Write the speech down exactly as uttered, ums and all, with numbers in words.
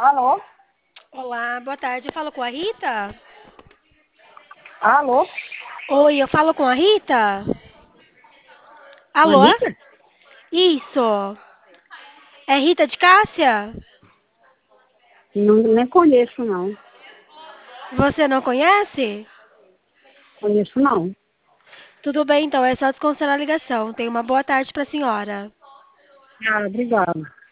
Alô? Olá, boa tarde. Eu falo com a Rita? Alô? Oi, eu falo com a Rita? Alô? Anitta? Isso. É Rita de Cássia? Não, nem conheço, não. Você não conhece? Conheço, não. Tudo bem, então, é só desconsiderar a ligação. Tenha uma boa tarde para a senhora. Ah, obrigada.